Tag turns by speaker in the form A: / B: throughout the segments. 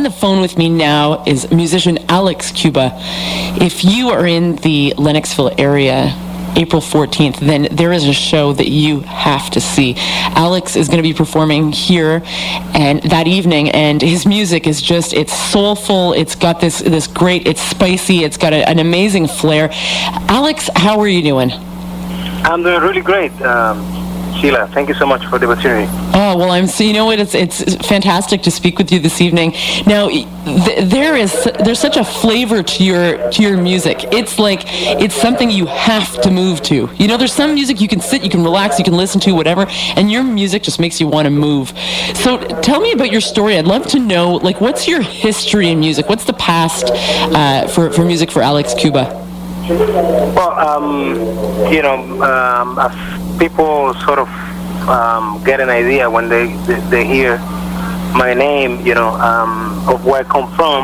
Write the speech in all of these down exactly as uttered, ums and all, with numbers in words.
A: the phone with me now is musician Alex Cuba. If you are in the Lennoxville area, April fourteenth, then there is a show that you have to see. Alex is going to be performing here and that evening, and his music is just, it's soulful, it's got this this great, it's spicy, it's got a, an amazing flair. Alex, how are you doing?
B: I'm doing really great, um, Sheila. Thank you so much for the opportunity.
A: Oh, well, I'm so, you know what, it's it's fantastic to speak with you this evening. Now, th- there is there's such a flavor to your to your music. It's like it's something you have to move to. You know, there's some music you can sit, you can relax, you can listen to, whatever, and your music just makes you want to move. So tell me about your story. I'd love to know, like, what's your history in music? What's the past uh, for, for music for Alex Cuba?
B: Well, um, you know, um, as people sort of um, get an idea when they, they, they hear my name, you know, um, of where I come from.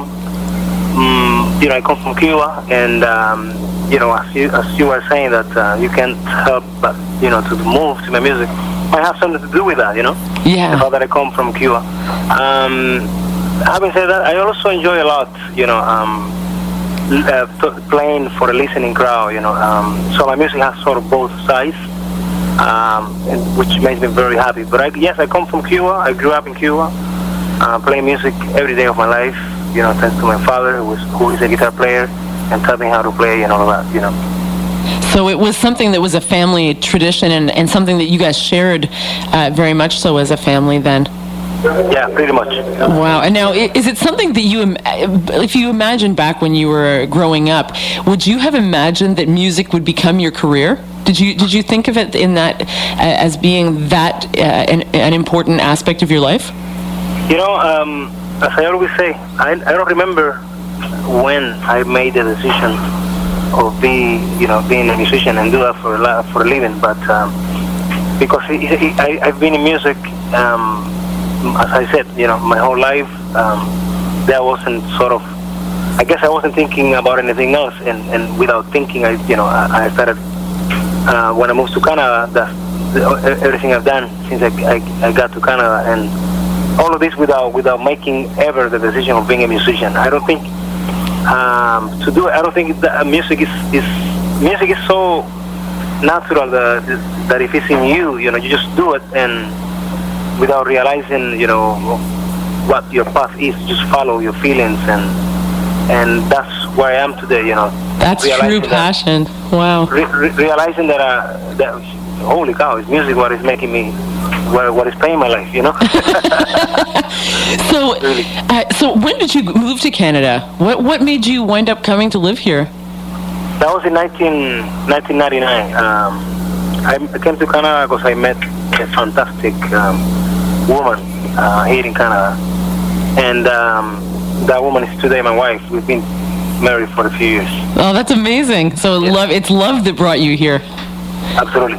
B: Um, you know, I come from Cuba, and, um, you know, as you, as you were saying that uh, you can't help but, you know, to move to my music. I have something to do with that, you know?
A: Yeah.
B: The fact that I come from Cuba. Um, having said that, I also enjoy a lot, you know, um, Uh, t- playing for a listening crowd, you know. Um, so my music has sort of both sides, um, and, which makes me very happy. But I, yes, I come from Cuba. I grew up in Cuba, uh, playing music every day of my life. You know, thanks to my father, who is, who is a guitar player, and taught me how to play and all of that. You know.
A: So it was something that was a family tradition, and, and something that you guys shared uh, very much so as a family then.
B: Yeah, pretty much.
A: Wow. And now, is it something that you, if you imagine back when you were growing up, would you have imagined that music would become your career? Did you did you think of it in that uh, as being that uh, an, an important aspect of your life?
B: You know, um, as I always say, I, I don't remember when I made the decision of be, you know, being a musician and do that for a, for a living, but um, because it, it, I, I've been in music. Um, As I said, you know, my whole life, um, there wasn't sort of, I guess I wasn't thinking about anything else, and, and without thinking, I, you know, I, I started, uh, when I moved to Canada, that's everything I've done since I, I, I got to Canada, and all of this without without making ever the decision of being a musician. I don't think, um, to do it, I don't think that music is, is, music is so natural that, that if it's in you, you know, you just do it, and without realizing, you know, what your path is, just follow your feelings, and and that's where I am today, you know.
A: That's true passion.
B: That,
A: wow.
B: Re- re- realizing that, uh, that, holy cow, it's music what is making me, what, what is paying my life, you know.
A: so,
B: really.
A: uh, so when did you move to Canada? What what made you wind up coming to live here?
B: That was in nineteen ninety-nine. Um, I came to Canada because I met a fantastic um, woman uh, here in Canada, and um, that woman is today my wife. We've been married for a few years.
A: Oh, that's amazing. So
B: yes.
A: love, it's love that brought you here.
B: Absolutely.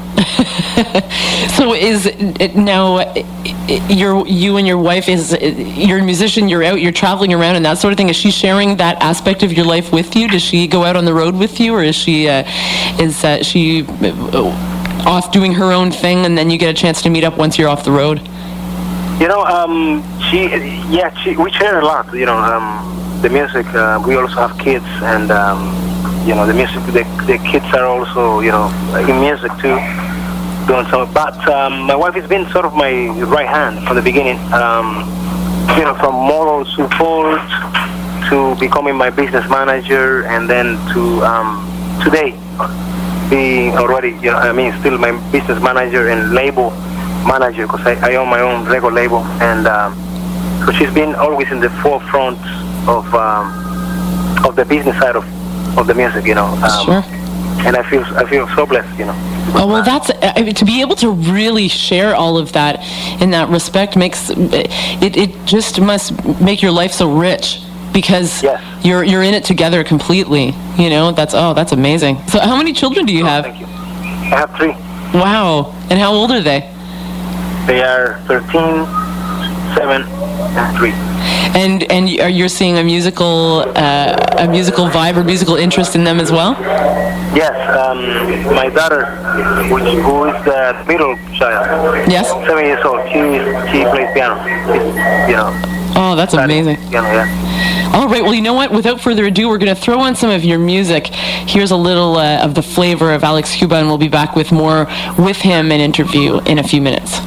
A: So is it now your you and your wife, is you're a musician, you're out, you're traveling around and that sort of thing. Is she sharing that aspect of your life with you? Does she go out on the road with you, or is she uh, is uh, she off doing her own thing, and then you get a chance to meet up once you're off the road?
B: You know, um, she, yeah, she, we share a lot, you know, um, the music, uh, we also have kids, and, um, you know, the music, the, the kids are also, you know, in music too, doing some, but um, my wife has been sort of my right hand from the beginning, um, you know, from moral support to becoming my business manager, and then to um, today, being already, you know, I mean, still my business manager and label manager, because I, I own my own record label, and um, so she's been always in the forefront of um, of the business side of, of the music, you know. Um,
A: sure.
B: And I feel I feel so blessed, you know.
A: Oh, well, that's I mean, to be able to really share all of that in that respect makes it. It just must make your life so rich. Because
B: yes.
A: you're you're in it together completely, you know. That's oh, that's amazing. So, how many children do you
B: oh,
A: have?
B: Thank you. I have three.
A: Wow. And how old are they?
B: They are thirteen, seven, and three.
A: And and are you seeing a musical uh, a musical vibe or musical interest in them as well?
B: Yes. Um, my daughter, which who is the middle child.
A: Yes.
B: Seven years old. She she plays piano. She's, you know.
A: Oh, that's amazing.
B: Yeah, yeah.
A: All right. Well, you know what? Without further ado, we're going to throw on some of your music. Here's a little uh, of the flavor of Alex Cuba, and we'll be back with more with him and interview in a few minutes.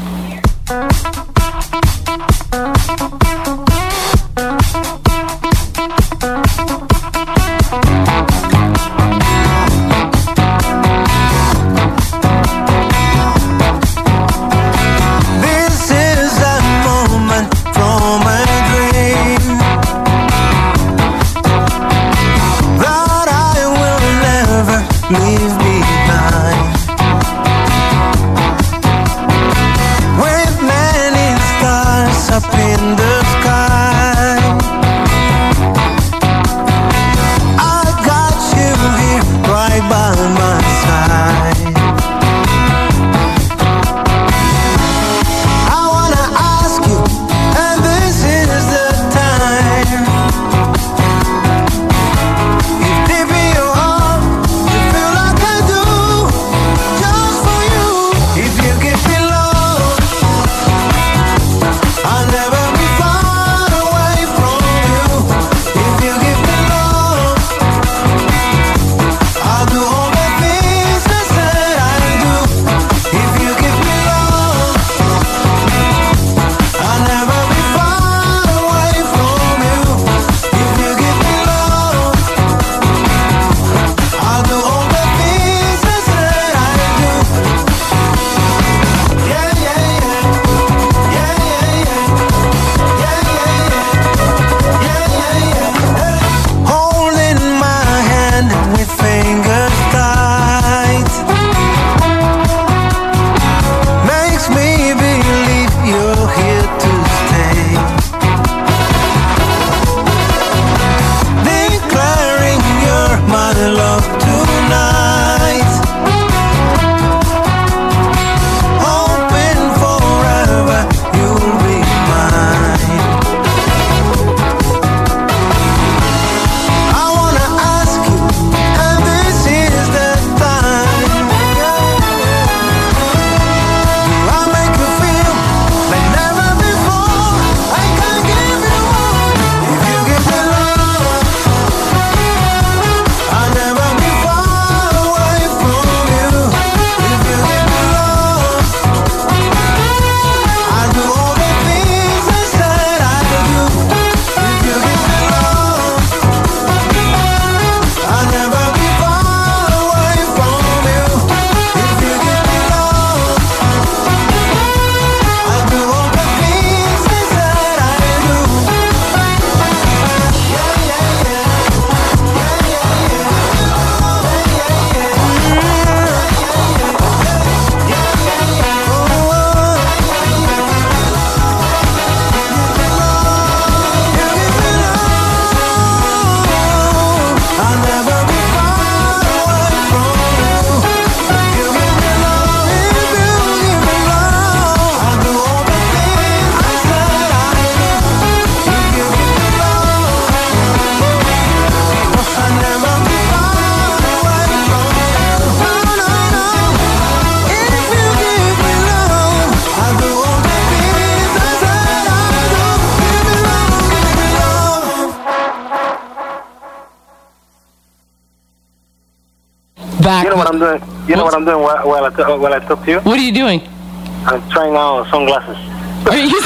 B: back. You know what I'm doing? You know what, what I'm doing while, while, I t- while I talk to you?
A: What are you doing?
B: I'm trying on sunglasses.
A: Are you?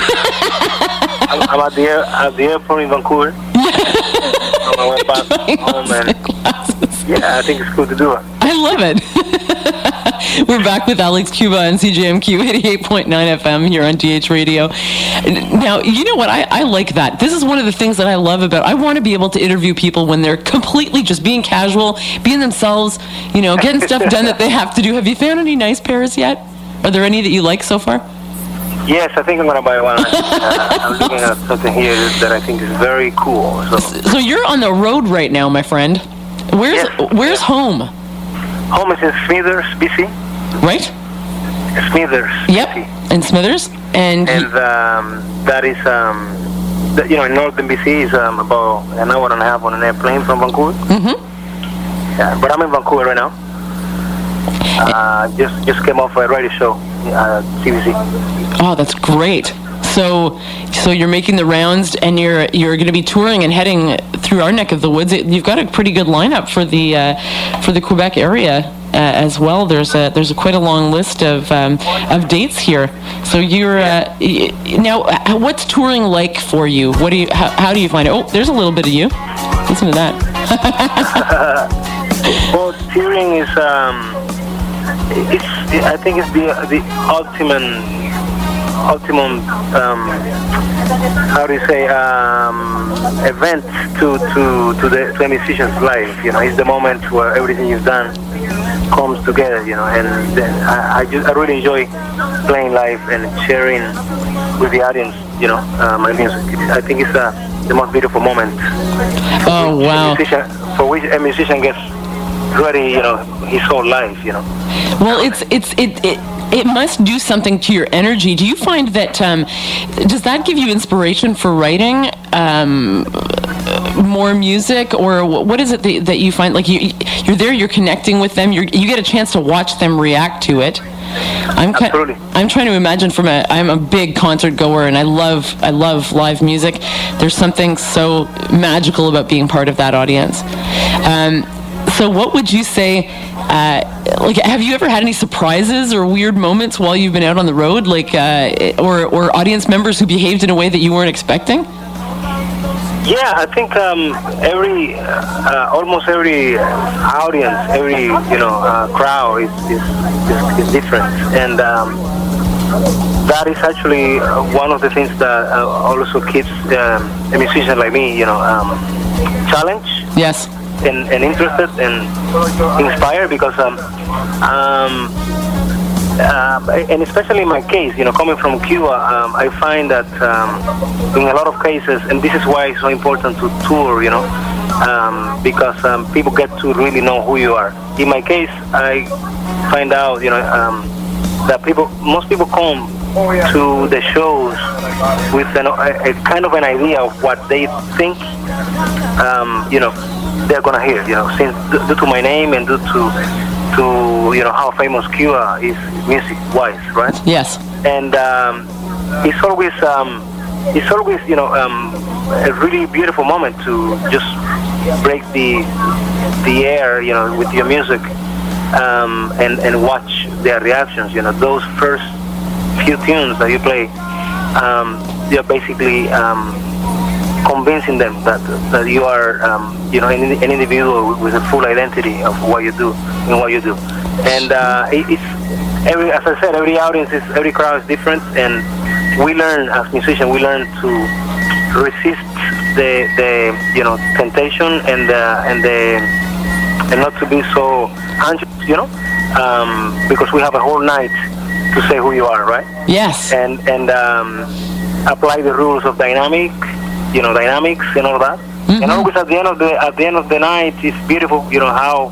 B: I'm, I'm at the air, at the airport in Vancouver. On my way back home, and yeah, I think it's cool to do it.
A: I love it. We're back with Alex Cuba on C J M Q eighty-eight point nine F M here on D H Radio. Now, you know what? I, I like that. This is one of the things that I love about. I want to be able to interview people when they're completely just being casual, being themselves, you know, getting stuff done that they have to do. Have you found any nice pairs yet? Are there any that you like so far?
B: Yes, I think I'm going to buy one. uh, I'm looking at something here that I think is very cool. So,
A: so you're on the road right now, my friend. Where's
B: yes,
A: Where's
B: yeah.
A: home?
B: Home is in Smithers, B C.
A: Right?
B: Smithers.
A: Yep,
B: B C.
A: in Smithers, and
B: and um, that is um, the, you know, in northern B C is um, about an hour and a half on an airplane from Vancouver.
A: Mm-hmm.
B: Yeah, but I'm in Vancouver right now. Uh, just just came off a radio show, uh, C B C.
A: Oh, that's great. so so you're making the rounds, and you're you're going to be touring and heading through our neck of the woods. It, you've got a pretty good lineup for the uh, for the Quebec area. Uh, as well, there's a there's a quite a long list of um, of dates here. So you're uh, y- now. uh, What's touring like for you? What do you? How, how do you find it? Oh, there's a little bit of you. Listen to that.
B: Well, touring is um, it's I think it's the the ultimate ultimate um, how do you say um, event to to to the to a musician's life. You know, it's the moment where everything you've done comes together, you know, and then I, I just I really enjoy playing live and sharing with the audience, you know, uh, my music. I think it's uh, the most beautiful moment.
A: Oh wow!
B: Musician, for which a musician gets ready, you know, his whole life, you know.
A: Well, it's it's it. it It must do something to your energy. Do you find that, um, does that give you inspiration for writing um, more music, or what is it that, that you find, like you, you're there, you're connecting with them, you're, you get a chance to watch them react to it. I'm ki-
B: Absolutely.
A: I'm trying to imagine from a, I'm a big concert goer, and I love, I love live music. There's something so magical about being part of that audience. Um, So what would you say, uh, like, have you ever had any surprises or weird moments while you've been out on the road, like, uh, or, or audience members who behaved in a way that you weren't expecting?
B: Yeah, I think um, every, uh, almost every audience, every, you know, uh, crowd is, is, is, is different. And um, that is actually one of the things that uh, also keeps um, a musician like me, you know, um, challenged.
A: Yes.
B: And, and interested and inspired, because um, um, uh, and especially in my case, you know, coming from Cuba, um, I find that um, in a lot of cases, and this is why it's so important to tour, you know, um, because um, people get to really know who you are. In my case, I find out, you know, um, that people, most people come to the shows with an, a, a kind of an idea of what they think, um, you know, they're gonna hear, you know, since due to my name and due to to you know how famous Cuba is music-wise, right?
A: Yes.
B: And um, it's always um, it's always you know um, a really beautiful moment to just break the the air, you know, with your music, um, and and watch their reactions. You know, those first few tunes that you play, um, you're basically um, convincing them that that you are, um, you know, an, an individual with a full identity of what you do and what you do. And uh, it, it's every, as I said, every audience is, every crowd is different, and we learn as musicians, we learn to resist the the you know temptation and the, and the and not to be so anxious, you know, um, because we have a whole night to say who you are, right?
A: Yes.
B: And and um, apply the rules of dynamic. You know, dynamics and all that. Mm-hmm. And always at the end of the at the end of the night, it's beautiful. You know how,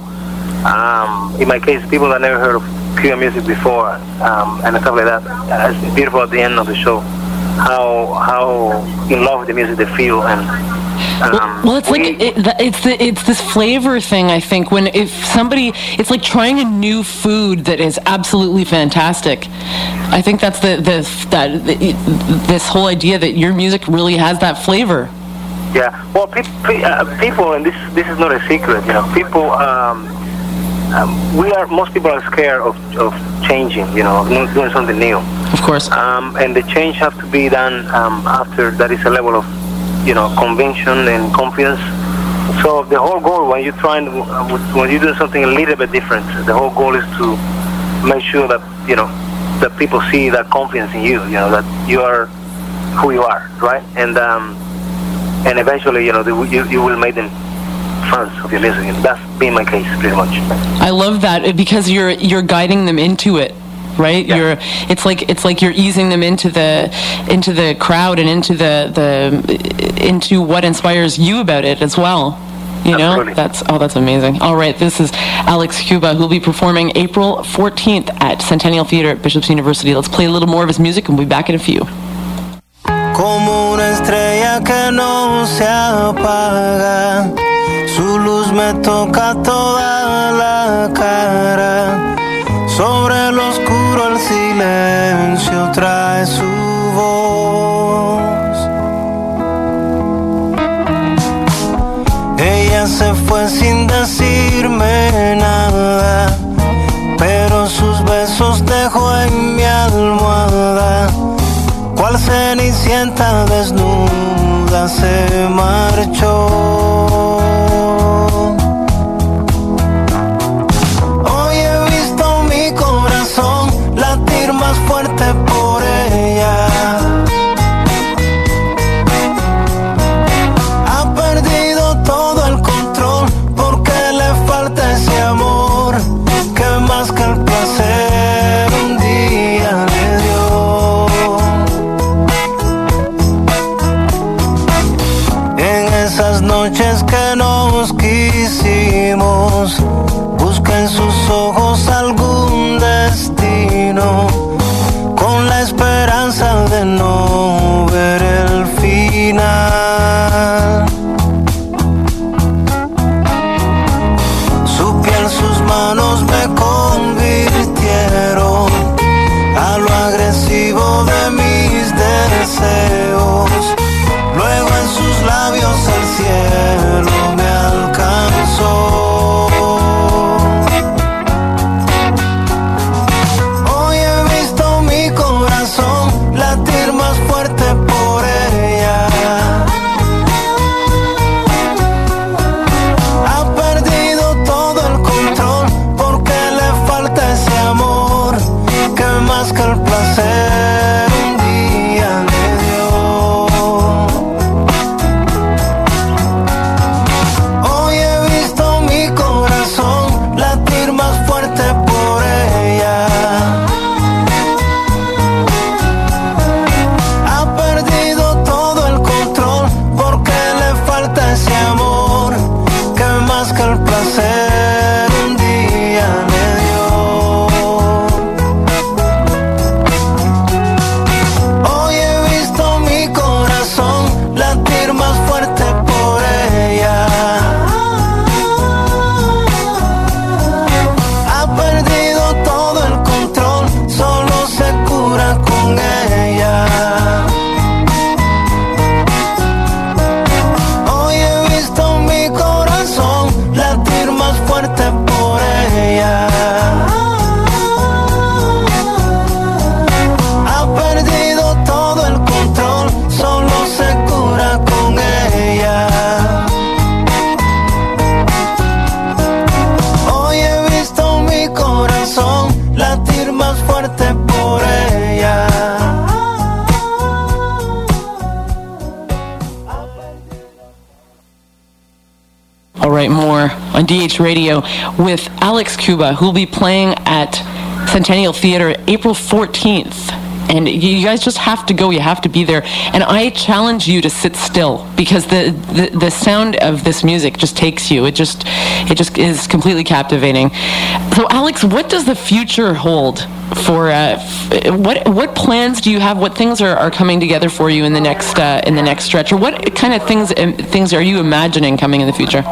B: um, in my case, people that never heard of Cuban music before, um, and stuff like that. Uh, it's beautiful at the end of the show, how how in love with the music they feel. And um,
A: well, it's we, like it, it's the, it's this flavor thing. I think when if somebody, it's like trying a new food that is absolutely fantastic. I think that's the, the that the, this whole idea that your music really has that flavor.
B: Yeah. Well, pe- pe- uh, people, and this this is not a secret. You know, people. Um, um, we are most people are scared of of changing. You know, of doing something new.
A: Of course.
B: Um, and the change has to be done um, after there is a level of, you know, conviction and confidence. So the whole goal when you're trying to, when you're doing something a little bit different, the whole goal is to make sure that, you know, that people see that confidence in you, you know, that you are who you are, right? And um, and eventually, you know, the, you, you will make them fans of your music. And that's been my case, pretty much.
A: I love that, because you're you're guiding them into it, right?
B: Yeah.
A: You're it's like it's like you're easing them into the into the crowd and into the, the into what inspires you about it as well. You know,
B: Absolutely.
A: that's oh, that's amazing. All right, this is Alex Cuba, who'll be performing April fourteenth at Centennial Theater at Bishop's University. Let's play a little more of his music, and we'll be back in a few.
C: Como una estrella que no se apaga, su luz me toca toda la cara. Sobre lo oscuro el silencio trae su voz. Cenicienta desnuda se marchó. Hoy he visto mi corazón latir más fuerte por ella. Ha perdido todo el control porque le falta ese amor que más que el placer un día le dio. Esas noches que nos quisimos, busca en sus ojos algún destino, con la esperanza de no ver el final. Su piel, sus manos me convirtieron a lo agresivo de mis deseos. Luego en sus labios el cielo me alcanzó. Hoy he visto mi corazón latir más fuerte por ella. Ha perdido todo el control porque le falta ese amor que más que el placer un día le dio. Hoy he visto mi corazón latir más fuerte por ella. Ha perdido todo el control porque le falta ese amor que más que el placer un día le dio. Hoy he visto mi corazón latir más fuerte por ella. Ha perdido todo el control, solo se cura con ella. Hoy he visto mi corazón latir más fuerte por ella. Ha perdido todo el control, solo se cura con ella. Hoy he visto mi corazón latir más fuerte por ella.
A: All right, more on D H Radio with Alex Cuba, who will be playing at Centennial Theater April fourteenth. And you guys just have to go. You have to be there. And I challenge you to sit still because the, the, the sound of this music just takes you. It just it just is completely captivating. So, Alex, what does the future hold for? Uh, f- what what plans do you have? What things are, are coming together for you in the next uh, in the next stretch? Or what kind of things um, things are you imagining coming in the future?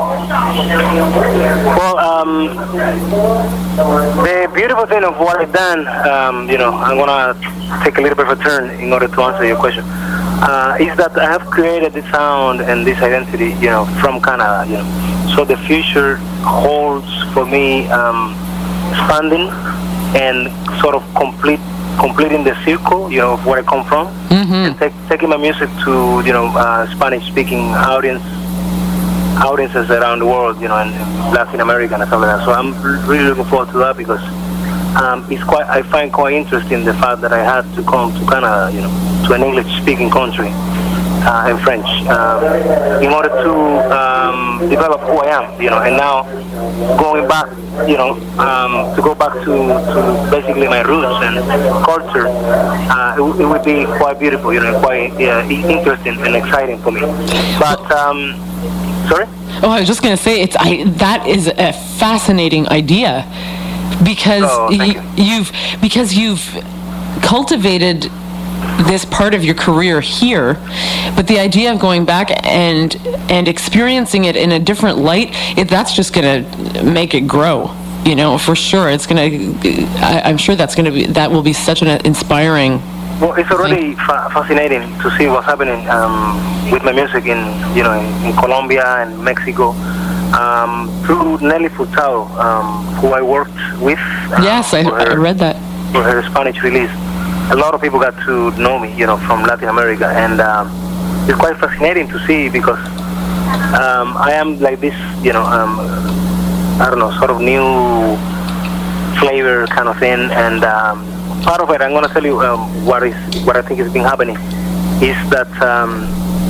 B: Well, um, the beautiful thing of what I've done, um, you know, I'm gonna take a little bit of a turn in order to answer your question. Uh, is that I have created this sound and this identity, you know, from Canada, you know. So the future holds for me um, expanding and sort of complete, completing the circle, you know, of where I come from,
A: Mm-hmm.
B: and take, taking my music to, you know, uh, Spanish-speaking audience, audiences around the world, you know, and Latin America and stuff like that. So I'm really looking forward to that because um, it's quite, I find quite interesting the fact that I had to come to Canada, you know, to an English-speaking country. Uh, in French, um, in order to um, develop who I am, you know, and now going back, you know, um, to go back to, to basically my roots and culture, uh, it, it would be quite beautiful, you know, quite uh, interesting and exciting for me. But, um, sorry?
A: Oh, I was just going to say, it's I, that is a fascinating idea because
B: Oh, thank
A: y- you've because you've cultivated this part of your career here, but the idea of going back and and experiencing it in a different light, it, that's just going to make it grow. You know, for sure, it's going to. I'm sure that's going to be that will be such an inspiring.
B: Well, it's already fa- fascinating to see what's happening um, with my music in, you know, in, in Colombia and Mexico. Um, through Nelly Furtado, um, who I worked with. Uh,
A: Yes, I,
B: for her,
A: I read that.
B: For her Spanish release. a lot of people got to know me, you know, from Latin America, and um, it's quite fascinating to see because um, I am like this, you know, um, I don't know, sort of new flavor kind of thing, and um, part of it, I'm going to tell you um, what is what I think has been happening is that, um,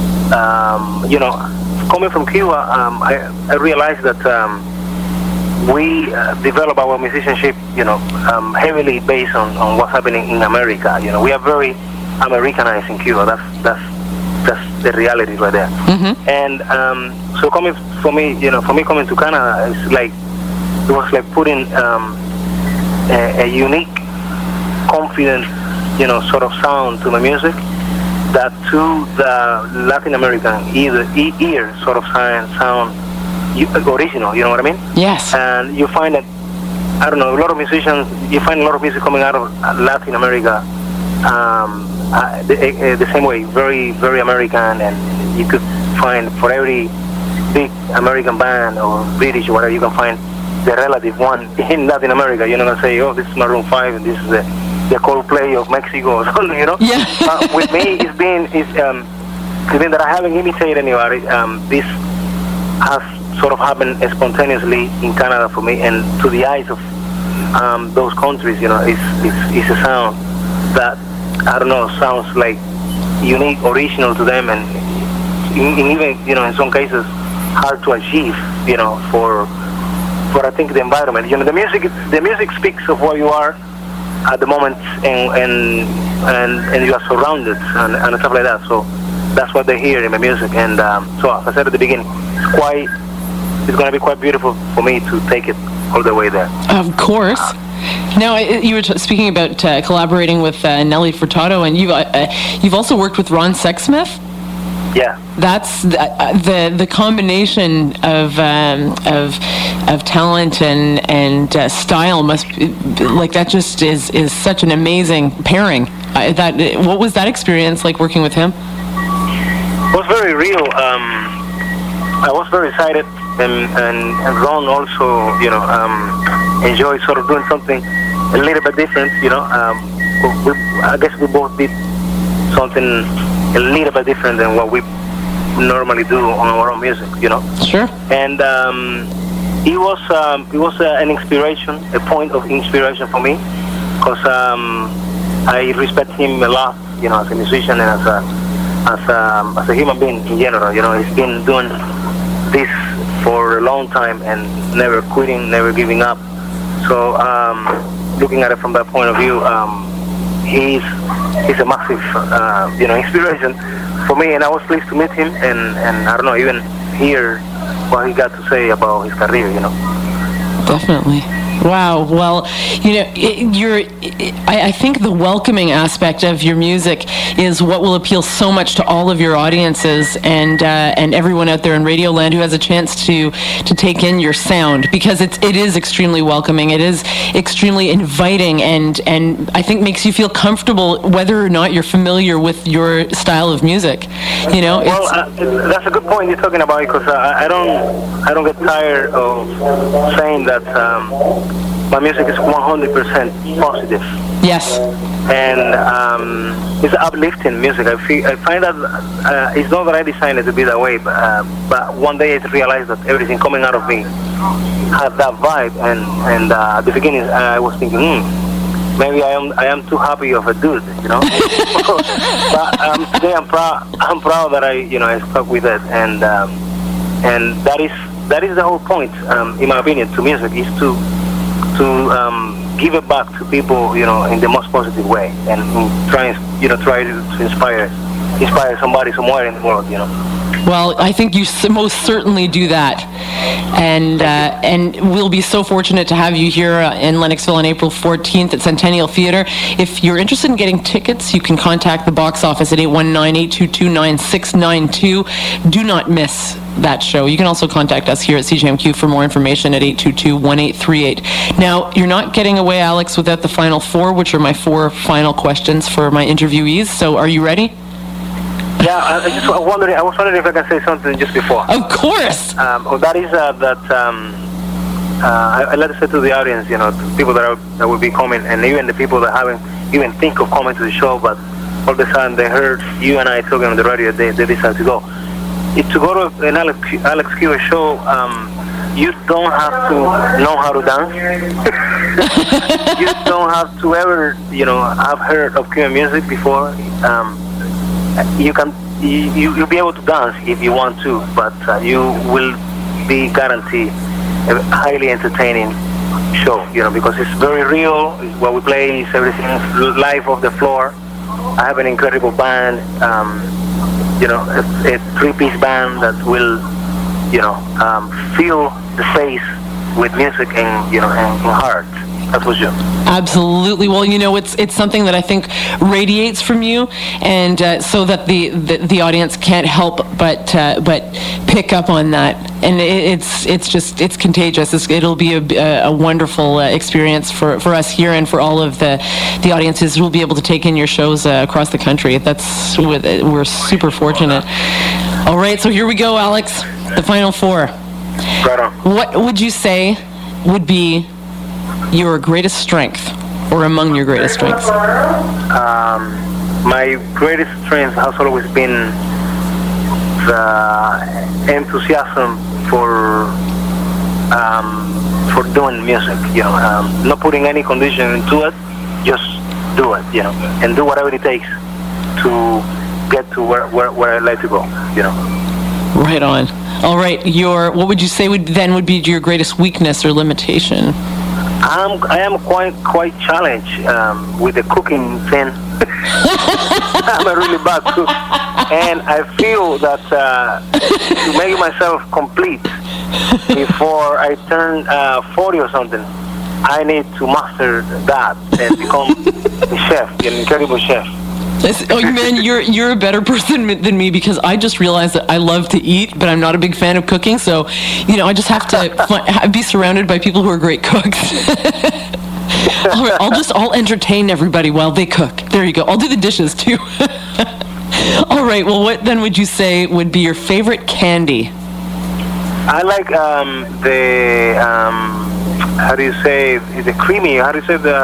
B: um, you know, coming from Cuba, um, I, I realized that um, we uh, develop our musicianship, you know, um, heavily based on, on what's happening in America. You know, we are very Americanized in Cuba. That's that's that's the reality right there.
A: Mm-hmm.
B: And um, so coming for me, you know, for me coming to Canada, it's like it was like putting um, a, a unique, confident, you know, sort of sound to my music that to the Latin American either e- ear sort of sound sound. You, original, you know what I mean?
A: Yes.
B: And you find that, I don't know, a lot of musicians, you find a lot of music coming out of Latin America um, uh, the, uh, the same way, very, very American, and you could find for every big American band or British or whatever, you can find the relative one in Latin America. You're not going to say, oh, this is Maroon five and this is the, the Coldplay of Mexico or something, you know?
A: Yeah.
B: But with me, it's been, it's, um, it's been that I haven't imitated anybody. Um, this has sort of happened spontaneously in Canada for me, and to the eyes of um, those countries, you know, it's, it's, it's a sound that, I don't know, sounds like unique, original to them, and in, in even, you know, in some cases, hard to achieve, you know, for, for I think the environment. You know, the music, the music speaks of where you are at the moment, and and and, and you are surrounded, and, and stuff like that. So that's what they hear in my music, and um, so as I said at the beginning, it's quite, it's going to be quite beautiful for me to take it all the way there.
A: Of course. Now, you were t- speaking about uh, collaborating with uh, Nelly Furtado, and you've, uh, you've also worked with Ron Sexsmith?
B: Yeah.
A: That's the uh, the, the combination of um, of of talent and and uh, style must be, like that just is is such an amazing pairing. Uh, that what was that experience like working with him?
B: It was very real. Um, I was very excited, and, and, and Ron also, you know, um, enjoyed sort of doing something a little bit different, you know. Um, we, I guess we both did something a little bit different than what we normally do on our own music, you know.
A: Sure.
B: And um, it was um, it was uh, an inspiration, a point of inspiration for me, because um, I respect him a lot, you know, as a musician and as a as a, as a human being in general. You know, he's been doing this for a long time and never quitting, never giving up. So um, looking at it from that point of view, um, he's he's a massive uh, you know inspiration for me, and I was pleased to meet him and, and I don't know, even hear what he got to say about his career, you know.
A: Definitely. Wow. Well, you know, it, you're. It, I, I think the welcoming aspect of your music is what will appeal so much to all of your audiences and uh, and everyone out there in Radioland who has a chance to to take in your sound, because it's it is extremely welcoming. It is extremely inviting, and and I think makes you feel comfortable whether or not you're familiar with your style of music. You know.
B: Well, uh, that's a good point you're talking about, because uh, I don't I don't get tired of saying that. Um, My music is one hundred percent positive.
A: Yes.
B: And um, it's uplifting music. I feel, I find that uh, it's not that I designed it to be that way, but, uh, but one day I realized that everything coming out of me had that vibe. And, and uh, at the beginning, I was thinking, hmm, maybe I am I am too happy of a dude, you know. But um, today I'm proud. I'm proud that I, you know, I stuck with it, and um, and that is that is the whole point, um, in my opinion, to music, is to. to um, give it back to people, you know, in the most positive way, and try, you know, try to, to inspire, inspire somebody somewhere in the world, you know.
A: Well, I think you most certainly do that, and uh, and we'll be so fortunate to have you here in Lennoxville on April fourteenth at Centennial Theatre. If you're interested in getting tickets, you can contact the box office at eight one nine, eight two two, nine six nine two. Do not miss that show. You can also contact us here at C J M Q for more information at eight two two, one eight three eight. Now, you're not getting away, Alex, without the final four, which are my four final questions for my interviewees. So are you ready?
B: Yeah, I, I just wondering. I was wondering if I can say something just before.
A: Of course.
B: Um, oh, that is uh, that. Um, uh, I, I let to say to the audience, you know, to people that are, that will be coming, and even the people that haven't even think of coming to the show, but all of a sudden they heard you and I talking on the radio. They, they decided to go. It, to go to an Alex, Alex Cuba show, um, you don't have to know how to dance. You don't have to ever, you know, have heard of Cuban music before. Um, you can, you, you'll be able to dance if you want to, but uh, you will be guaranteed a highly entertaining show, you know, because it's very real. It's what we play is everything live off the floor. I have an incredible band, um, you know, a, a three-piece band that will, you know, um, fill the space with music and, you know, and, and heart. That's for sure.
A: Absolutely. Well, you know, it's it's something that I think radiates from you, and uh, so that the, the, the audience can't help but uh, but pick up on that, and it, it's it's just it's contagious. It's, it'll be a, a wonderful uh, experience for, for us here and for all of the the audiences who will be able to take in your shows uh, across the country. That's we're super fortunate. All right, so here we go, Alex. The final four.
B: Right on.
A: What would you say would be your greatest strength, or among your greatest strengths?
B: Um, my greatest strength has always been the enthusiasm for um, for doing music. You know, um, not putting any condition into it, just do it. You know, and do whatever it takes to get to where where, where I'd like to go. You know.
A: Right on. All right. Your what would you say would then would be your greatest weakness or limitation?
B: I'm, I am quite quite challenged um, with the cooking thing. I'm a really bad cook, and I feel that uh, to make myself complete before I turn uh, forty or something, I need to master that and become a chef, an incredible chef.
A: Oh man, you're you're a better person than me, because I just realized that I love to eat, but I'm not a big fan of cooking. So, you know, I just have to fi- be surrounded by people who are great cooks. All right, I'll just I'll entertain everybody while they cook. There you go. I'll do the dishes too. All right. Well, what then would you say would be your favorite candy?
B: I like um, the um, how do you say the creamy? How do you say the?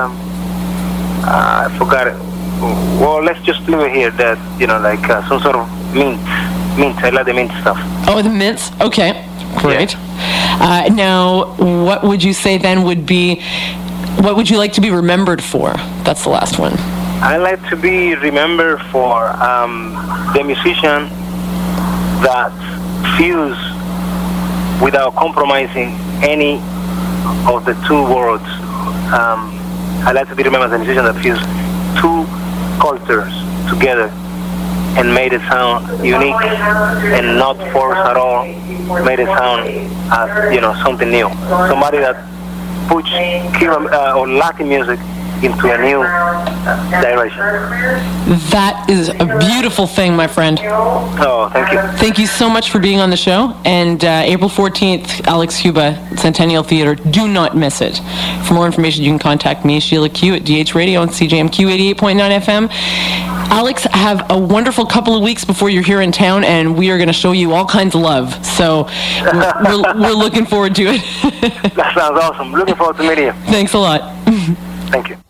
B: Uh, I forgot it. Well, let's just leave it here. That, you know, like uh, some sort of mint. Mint. I like the mint stuff.
A: Oh, the mints. Okay, great. Yeah. Uh, now, what would you say then would be? What would you like to be remembered for? That's the last one.
B: I like to be remembered for um, the musician that feels without compromising any of the two worlds. Um, I like to be remembered as a musician that feels two cultures together and made it sound unique and not forced at all. Made it sound as, you know, something new. Somebody that puts Cuban uh, or Latin music into a new direction.
A: That is a beautiful thing, my friend.
B: Oh, thank you.
A: Thank you so much for being on the show. And uh, April fourteenth, Alex Cuba, Centennial Theater. Do not miss it. For more information, you can contact me, Sheila Q, at D H Radio on C J M Q eighty-eight point nine F M. Alex, have a wonderful couple of weeks before you're here in town, and we are going to show you all kinds of love. So we're, we're, we're looking forward to it.
B: That sounds awesome. Looking forward to meeting you.
A: Thanks a lot.
B: Thank you.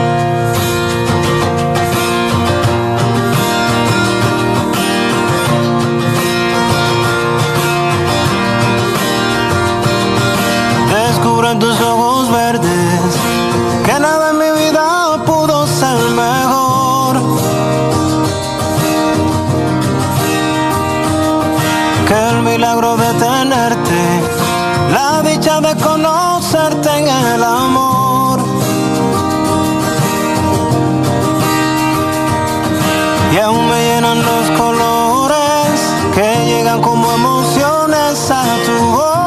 C: Descubro en tus ojos verdes que nada en mi vida pudo ser mejor, que el milagro de tenerte, la dicha de conocerte en el amor, y aún me llenan los colores que llegan como emociones a tu voz.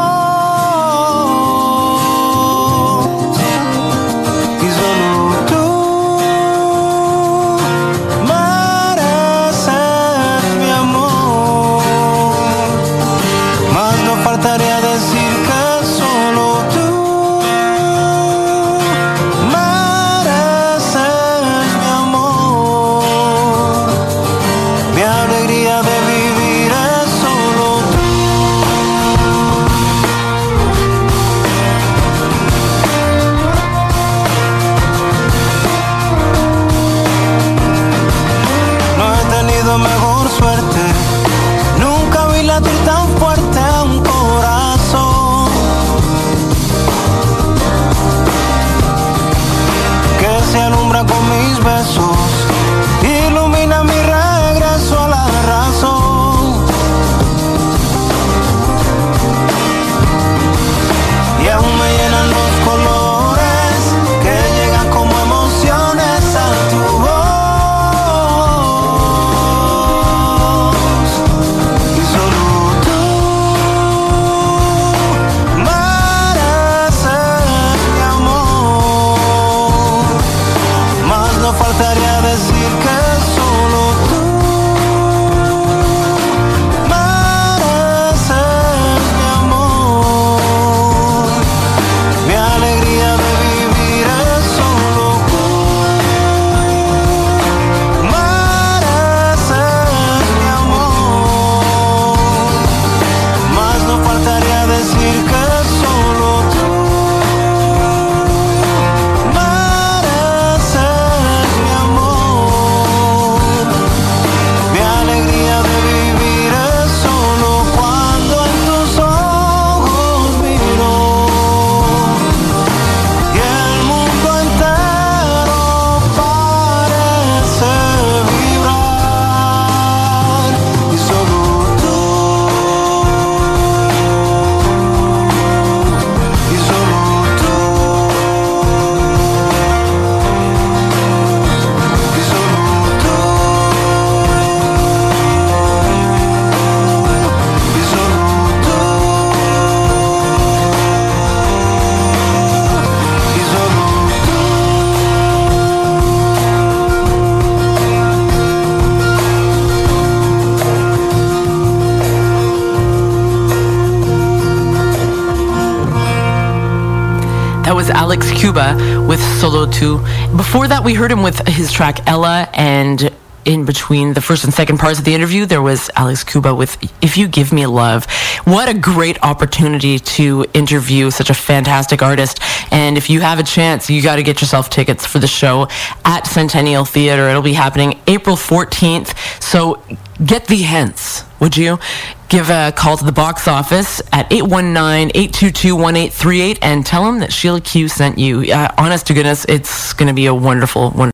A: was Alex Cuba with Solo two. Before that, we heard him with his track Ella, and in between the first and second parts of the interview, there was Alex Cuba with If You Give Me Love. What a great opportunity to interview such a fantastic artist. And if you have a chance, you got to get yourself tickets for the show at Centennial Theatre. It'll be happening April fourteenth. So get thee hence, would you? Give a call to the box office at eight one nine, eight two two, one eight three eight and tell them that Sheila Q sent you. Uh, honest to goodness, it's going to be a wonderful, wonderful